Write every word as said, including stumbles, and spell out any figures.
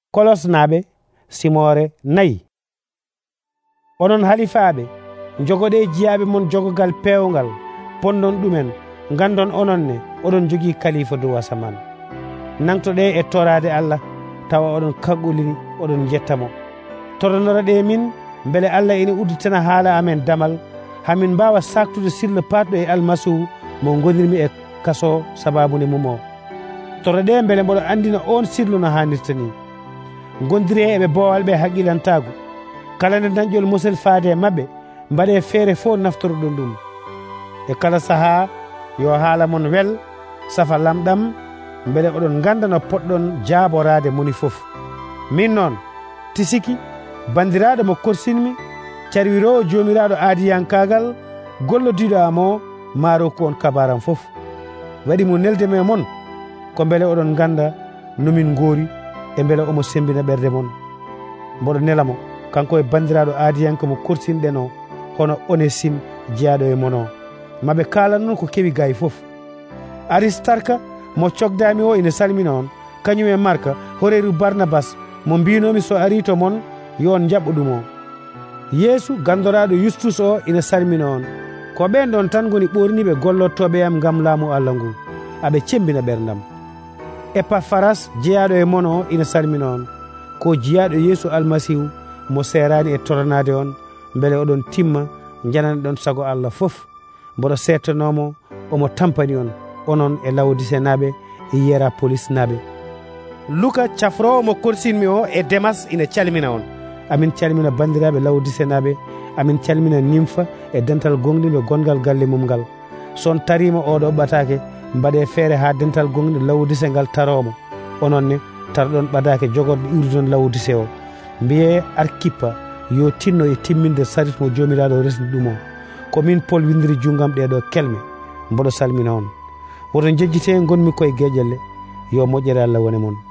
Kolos naɓe simore nayi. Onon halifaɓe jogoɗe jiyaɓe mon jogogal pewgal pondon ɗumen gandon ononne oɗon jogui kalifa dow asaman. Nangtoɗe e torade Allah tawa oɗon kaggolini oɗon jettamo. Toronoroɗe min beele Allah ina udditana haala amen damal hamin mbawa saktude sirle patɗo e almasihu mo gonirmi e kaso sababune mum o. Toroɗe beele mboɗo andina on sirlu no hannirta ni. Gondiri eɓe bowalɓe haqqilantago kala nde dañƴol musel faade mabɓe mbaɗe feere fo naftoroɗon ɗum. E kala saaha yo haala mon wel safa lamɗam beele oɗon ganda no poɗɗon jaaborade moni foof. Min noon tisiki bandiraɗo mo korsinmi carwirowo jomiraɗo aadiyankagal gollodiɗo amo maaro ko on kabaram foof waɗi mo neldeme mon ko beele oɗon ganda nomin goori e beele omo sembina ɓerde mon. Mboɗo nelamo kanko e bandiraɗo aadiyanka mo korsinɗen o hono Onésime jeyaɗo e mon o maɓe kalan noon ko kewi gayi foof. Aristarka mo cogdami o ina salmina on kañum e Marka horeru Barnabas mo mbinomi so ari to mon yo on jaɓɓo ɗum o. Yeesu gandoraɗo Yustus o ina salmina on ko ɓen ɗon tan goni ɓorniɓe gollottoɓe am gam laamu Allah ngu aɓe cembina ɓerdam. Epapharas jeyaɗo e mon o ina salmina on ko jiyaɗo Yeesu almasihu mo serani e toronade on beele oɗon timma janani ɗon sago Allah foof. Mboɗo settanomo omo tampani on onon e Lawodicé naɓe e Hiérapolis naɓe. Luka cafrowo mo korsinmi o e Demas ina calmina on. Amin calmina bandiraɓe Lawodicé naɓe, amin calmina Nimfa e dental gonɗinɓe gongal galle mum ngal. Son tarima oɗo ɓatake mbaɗe feere ha dental gonɗe Lawodicé ngal taromo ononne tarɗon ɓadake jogoɗo urdon Lawodicé o. Mbiye Arkippa yo tinno e timminde sarit mo jomiraɗo resdi ɗum o. Ko min Paul windiri jungam ɗeɗo kelme mboɗo salmina on. Woto jejjite gonmi koye gueƴelle yo moƴƴere Allah wone mon.